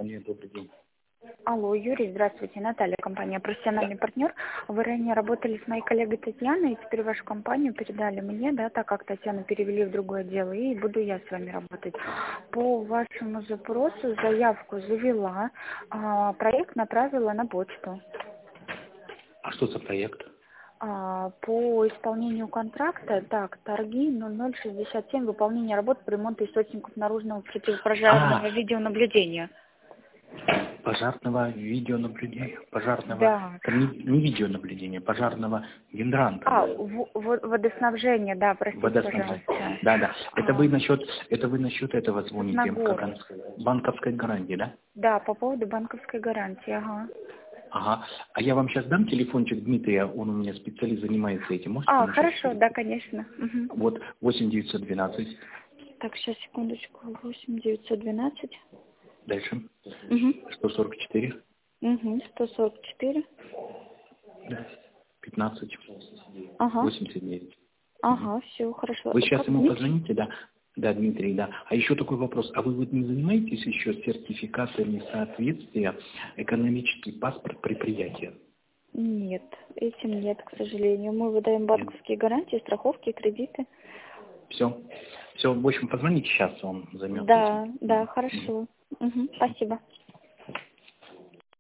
компания «Добрый день». Алло, Юрий, здравствуйте. Наталья, компания «Профессиональный партнер». Вы ранее работали с моей коллегой Татьяной, и теперь вашу компанию передали мне, да, так как Татьяну перевели в другое дело, и буду я с вами работать. По вашему запросу заявку завела, проект направила на почту. А что за проект? По исполнению контракта, так, торги 0067, выполнение работ по ремонту источников наружного противопожарного видеонаблюдения. Пожарного видеонаблюдения, пожарного, Да. не видеонаблюдения, пожарного гидранта. Водоснабжение, да, простите, Водоснабжения. пожалуйста. Да. Это вы насчет этого звоните, Нагору. банковской гарантии, да? Да, по поводу банковской гарантии, ага. Ага. А я вам сейчас дам телефончик Дмитрия, он у меня специалист, занимается этим. Можете Хорошо, да, конечно. Угу. Вот, 8912. Так, сейчас, секундочку. 8912. Дальше. Угу. 144. Угу. 144. Да. 15. Ага. 89. Ага, все, хорошо. Вы сейчас Как ему Дмитрий? позвоните, да? Да, Дмитрий, да. А еще такой вопрос. А вы вот не занимаетесь еще сертификатами соответствия экономический паспорт предприятия? Нет, этим нет, к сожалению. Мы выдаем банковские гарантии, страховки, кредиты. Все. Все, в общем, позвоните сейчас, он займется этим. Да, хорошо. Угу. Спасибо.